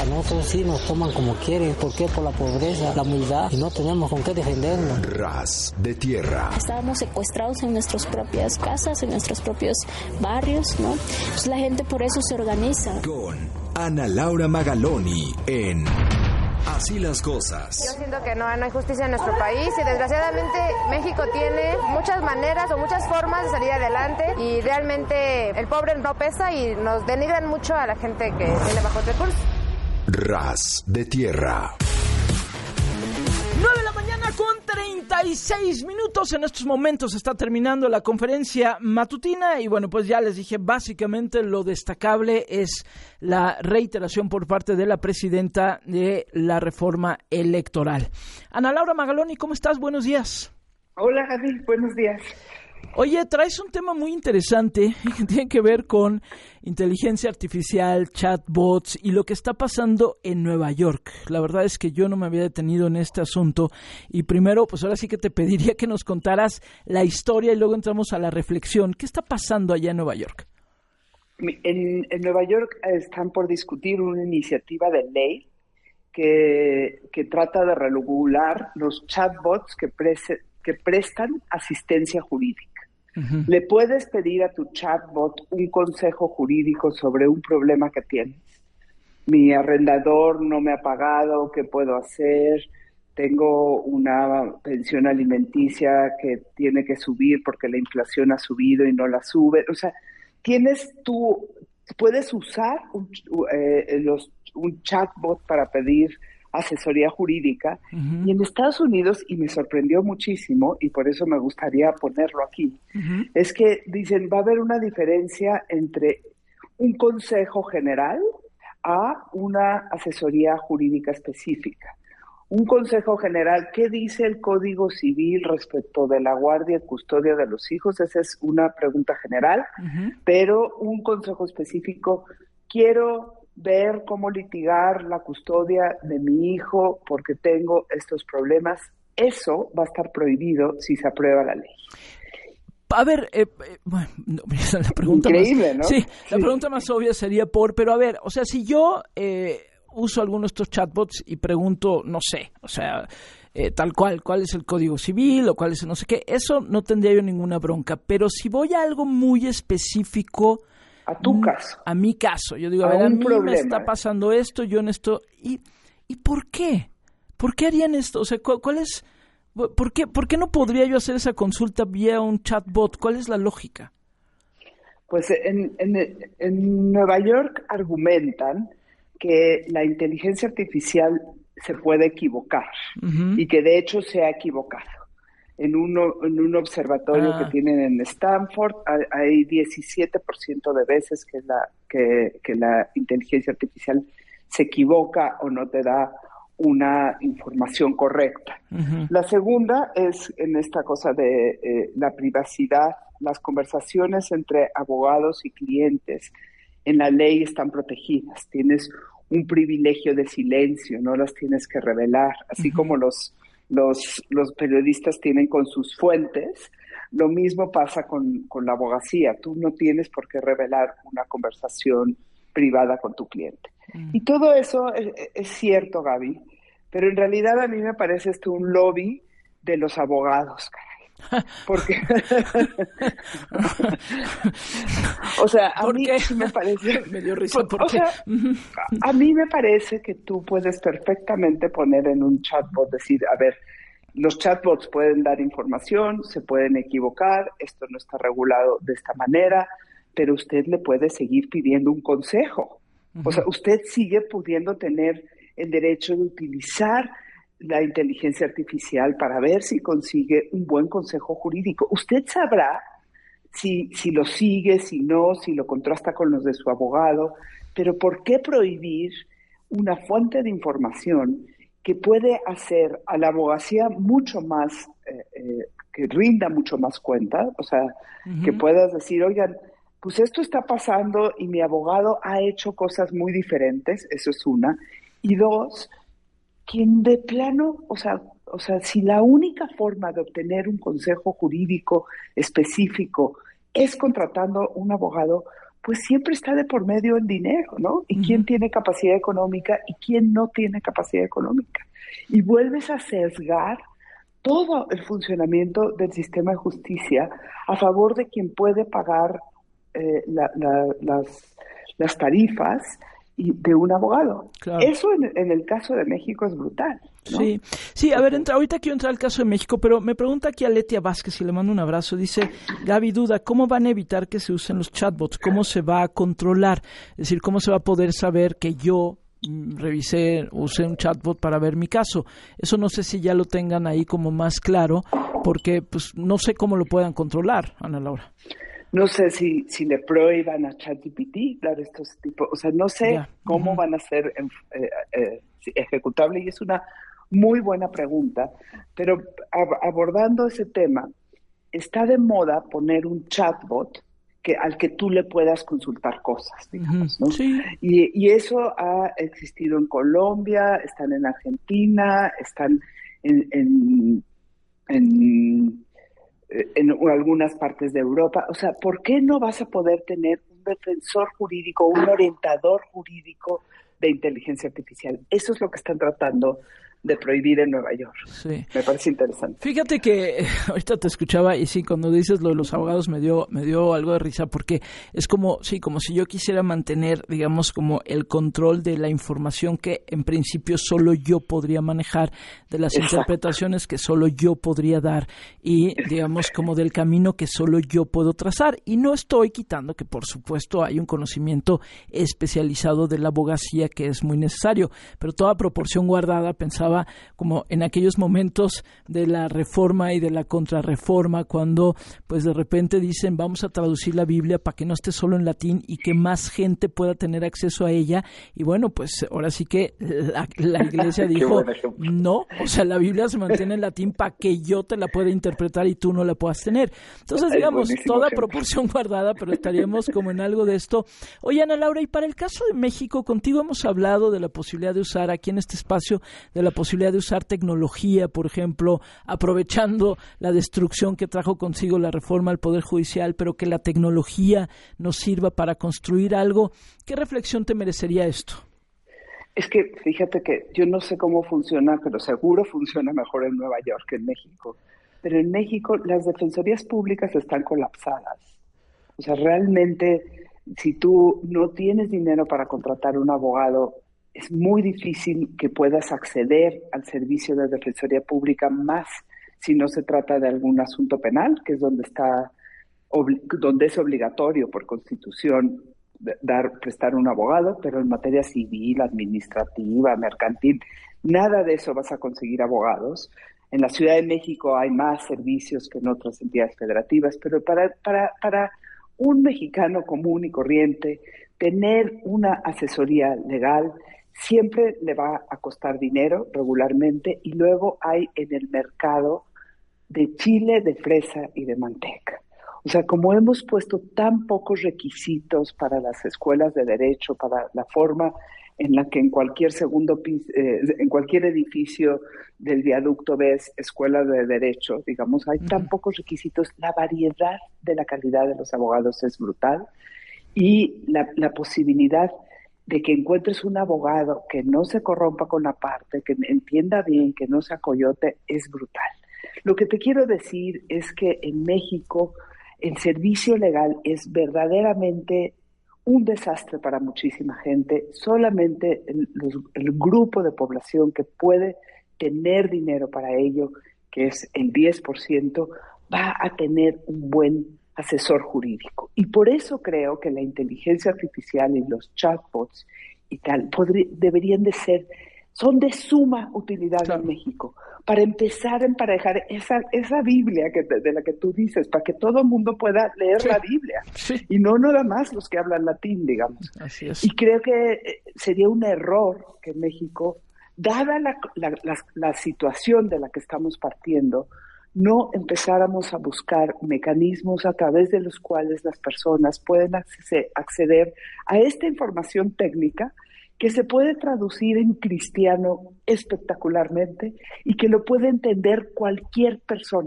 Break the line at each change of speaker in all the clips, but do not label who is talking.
A nosotros sí nos toman como quieren. ¿Por qué? Por la pobreza, la humildad, y no tenemos con qué defendernos.
Ras de tierra.
Estábamos secuestrados en nuestras propias casas, en nuestros propios barrios, ¿no? Pues la gente por eso se organiza.
Con Ana Laura Magaloni en Así las cosas.
Yo siento que no hay justicia en nuestro país y desgraciadamente México tiene muchas maneras o muchas formas de salir adelante y realmente el pobre no pesa y nos denigran mucho a la gente que tiene bajos recursos.
Ras de tierra.
9 de la mañana con 36 minutos. En estos momentos está terminando la conferencia matutina y bueno, pues ya les dije, básicamente lo destacable es la reiteración por parte de la presidenta de la reforma electoral. Ana Laura Magaloni, ¿cómo estás? Buenos días.
Hola, Gaby, buenos días.
Oye, traes un tema muy interesante que tiene que ver con inteligencia artificial, chatbots y lo que está pasando en Nueva York. La verdad es que yo no me había detenido en este asunto y primero, pues ahora sí que te pediría que nos contaras la historia y luego entramos a la reflexión. ¿Qué está pasando allá en Nueva York?
En Nueva York están por discutir una iniciativa de ley que trata de regular los chatbots que prestan asistencia jurídica. Uh-huh. Le puedes pedir a tu chatbot un consejo jurídico sobre un problema que tienes. Mi arrendador no me ha pagado, ¿qué puedo hacer? Tengo una pensión alimenticia que tiene que subir porque la inflación ha subido y no la sube. O sea, puedes usar un chatbot para pedir asesoría jurídica, uh-huh. Y en Estados Unidos, y me sorprendió muchísimo, y por eso me gustaría ponerlo aquí, uh-huh. Es que dicen, va a haber una diferencia entre un consejo general a una asesoría jurídica específica. Un consejo general, ¿qué dice el Código Civil respecto de la guardia y custodia de los hijos? Esa es una pregunta general, uh-huh. Pero un consejo específico, quiero ver cómo litigar la custodia de mi hijo porque tengo estos problemas. Eso va a estar prohibido si se aprueba la ley.
A ver, bueno, la pregunta
increíble,
más,
¿no?
Sí, la pregunta más obvia sería pero a ver, o sea, si yo uso alguno de estos chatbots y pregunto, no sé, o sea, tal cuál es el Código Civil o cuál es el no sé qué, eso no tendría yo ninguna bronca, pero si voy a algo muy específico,
a tu caso.
A mi caso. Yo digo, a ver, a mí me está pasando esto, yo en esto. ¿Y por qué? ¿Por qué harían esto? O sea, ¿cuál es? ¿Por qué no podría yo hacer esa consulta vía un chatbot? ¿Cuál es la lógica?
Pues en Nueva York argumentan que la inteligencia artificial se puede equivocar, uh-huh. Y que de hecho se ha equivocado. En un observatorio que tienen en Stanford hay 17% de veces que la inteligencia artificial se equivoca o no te da una información correcta. Uh-huh. La segunda es en esta cosa de la privacidad. Las conversaciones entre abogados y clientes en la ley están protegidas. Tienes un privilegio de silencio, no las tienes que revelar, así uh-huh. Como los periodistas tienen con sus fuentes. Lo mismo pasa con la abogacía. Tú no tienes por qué revelar una conversación privada con tu cliente. Y todo eso es cierto, Gaby, pero en realidad a mí me parece esto un lobby de los abogados, caray. Porque o sea, a mí me parece
me dio risa porque
o sea, a mí me parece que tú puedes perfectamente poner en un chatbot, decir, a ver, los chatbots pueden dar información, se pueden equivocar, esto no está regulado de esta manera, pero usted le puede seguir pidiendo un consejo. Uh-huh. O sea, usted sigue pudiendo tener el derecho de utilizar la inteligencia artificial para ver si consigue un buen consejo jurídico. Usted sabrá si lo sigue, si no, si lo contrasta con los de su abogado, pero ¿por qué prohibir una fuente de información que puede hacer a la abogacía mucho más, que rinda mucho más cuenta? O sea, uh-huh. Que puedas decir, oigan, pues esto está pasando y mi abogado ha hecho cosas muy diferentes, eso es una. Y dos, quien de plano, o sea, si la única forma de obtener un consejo jurídico específico es contratando un abogado, pues siempre está de por medio el dinero, ¿no? Y quién tiene capacidad económica y quién no tiene capacidad económica. Y vuelves a sesgar todo el funcionamiento del sistema de justicia a favor de quien puede pagar las tarifas y de un abogado. Claro. Eso en el caso de México es brutal, ¿no?
Sí, a ver, ahorita quiero entrar al caso de México, pero me pregunta aquí a Letia Vázquez y le mando un abrazo. Dice, Gaby duda, ¿cómo van a evitar que se usen los chatbots? ¿Cómo se va a controlar? Es decir, ¿cómo se va a poder saber que yo usé un chatbot para ver mi caso? Eso no sé si ya lo tengan ahí como más claro, porque pues no sé cómo lo puedan controlar, Ana Laura.
No sé si le prohíban a ChatGPT, claro, estos tipos, o sea, no sé cómo van a ser ejecutables, y es una muy buena pregunta, pero abordando ese tema, está de moda poner un chatbot al que tú le puedas consultar cosas, digamos, ¿no? Sí. Y eso ha existido en Colombia, están en Argentina, están en algunas partes de Europa. O sea, ¿por qué no vas a poder tener un defensor jurídico, un orientador jurídico de inteligencia artificial? Eso es lo que están tratando de prohibir en Nueva York. Sí. Me parece interesante.
Fíjate que ahorita te escuchaba y sí, cuando dices lo de los abogados me dio algo de risa, porque es como si yo quisiera mantener, digamos, como el control de la información que en principio solo yo podría manejar, de las interpretaciones que solo yo podría dar y, digamos, como del camino que solo yo puedo trazar. Y no estoy quitando que, por supuesto, hay un conocimiento especializado de la abogacía que es muy necesario, pero toda proporción guardada, pensaba como en aquellos momentos de la reforma y de la contrarreforma, cuando pues de repente dicen vamos a traducir la Biblia para que no esté solo en latín y que más gente pueda tener acceso a ella, y bueno, pues ahora sí que la iglesia dijo no, o sea, la Biblia se mantiene en latín para que yo te la pueda interpretar y tú no la puedas tener. Entonces, digamos, toda proporción guardada, pero estaríamos como en algo de esto. Oye, Ana Laura, y para el caso de México, contigo hemos hablado de la posibilidad de usar aquí en este espacio, de la posibilidad de usar tecnología, por ejemplo, aprovechando la destrucción que trajo consigo la reforma al Poder Judicial, pero que la tecnología nos sirva para construir algo. ¿Qué reflexión te merecería esto?
Es que fíjate que yo no sé cómo funciona, pero seguro funciona mejor en Nueva York que en México. Pero en México las defensorías públicas están colapsadas. O sea, realmente, si tú no tienes dinero para contratar un abogado, es muy difícil que puedas acceder al servicio de defensoría pública, más si no se trata de algún asunto penal, que es donde es obligatorio por Constitución prestar un abogado, pero en materia civil, administrativa, mercantil, nada de eso vas a conseguir abogados. En la Ciudad de México hay más servicios que en otras entidades federativas, pero para un mexicano común y corriente, tener una asesoría legal siempre le va a costar dinero regularmente, y luego hay en el mercado de chile, de fresa y de manteca. O sea, como hemos puesto tan pocos requisitos para las escuelas de derecho, para la forma en la que en cualquier segundo piso, en cualquier edificio del viaducto ves escuela de derecho, digamos, hay tan pocos requisitos, la variedad de la calidad de los abogados es brutal, y la posibilidad de que encuentres un abogado que no se corrompa con la parte, que entienda bien, que no sea coyote, es brutal. Lo que te quiero decir es que en México el servicio legal es verdaderamente un desastre para muchísima gente. Solamente el grupo de población que puede tener dinero para ello, que es el 10%, va a tener un buen asesor jurídico. Y por eso creo que la inteligencia artificial y los chatbots y tal deberían de ser, son de suma utilidad en México, para empezar a emparejar esa Biblia de la que tú dices, para que todo el mundo pueda leer la Biblia, y no nada más los que hablan latín, digamos.
Así es.
Y creo que sería un error que en México, dada la situación de la que estamos partiendo, no empezáramos a buscar mecanismos a través de los cuales las personas pueden acceder a esta información técnica, que se puede traducir en cristiano espectacularmente y que lo puede entender cualquier persona.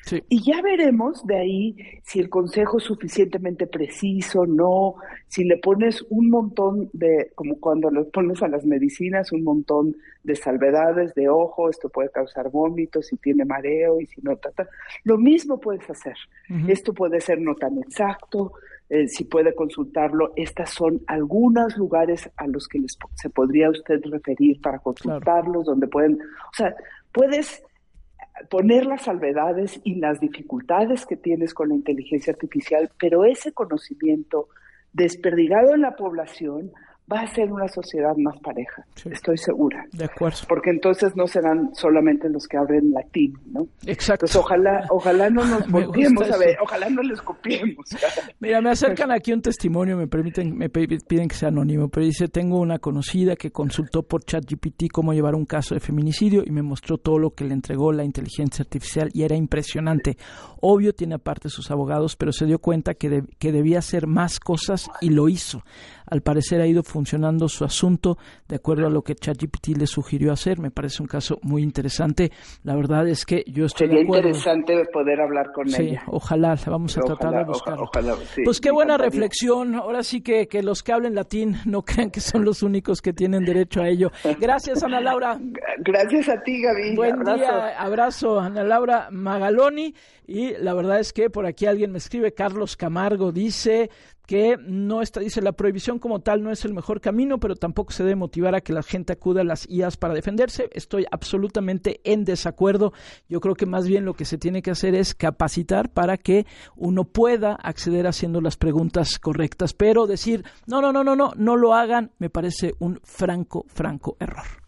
Sí.
Y ya veremos de ahí si el consejo es suficientemente preciso, no, si le pones un montón de, como cuando le pones a las medicinas, un montón de salvedades de ojo, esto puede causar vómitos, si tiene mareo y si no, lo mismo puedes hacer. Esto puede ser no tan exacto, si puede consultarlo. Estas son algunos lugares a los que se podría usted referir para consultarlos, donde pueden, o sea, puedes poner las salvedades y las dificultades que tienes con la inteligencia artificial, pero ese conocimiento desperdigado en la población va a ser una sociedad más pareja, estoy segura.
De acuerdo.
Porque entonces no serán solamente los que hablen latín, ¿no?
Exacto.
Entonces ojalá no nos volteemos a ver, ojalá no les copiemos.
Mira, me acercan aquí un testimonio, me piden que sea anónimo, pero dice, tengo una conocida que consultó por ChatGPT cómo llevar un caso de feminicidio y me mostró todo lo que le entregó la inteligencia artificial y era impresionante. Obvio, tiene aparte sus abogados, pero se dio cuenta que debía hacer más cosas y lo hizo. Al parecer ha ido funcionando su asunto de acuerdo a lo que ChatGPT le sugirió hacer. Me parece un caso muy interesante. La verdad es que yo estoy de acuerdo.
Sería interesante poder hablar con ella.
Sí, ojalá, vamos a tratar de buscarlo.
Ojalá, sí,
pues qué buena reflexión. Ahora sí que los que hablen latín no crean que son los únicos que tienen derecho a ello. Gracias, Ana Laura.
Gracias a ti, Gaby.
Buen día, abrazo, Ana Laura Magaloni. Y la verdad es que por aquí alguien me escribe, Carlos Camargo, dice que dice la prohibición como tal no es el mejor camino, pero tampoco se debe motivar a que la gente acuda a las IAs para defenderse. Estoy absolutamente en desacuerdo. Yo creo que más bien lo que se tiene que hacer es capacitar para que uno pueda acceder haciendo las preguntas correctas, pero decir no lo hagan me parece un franco error.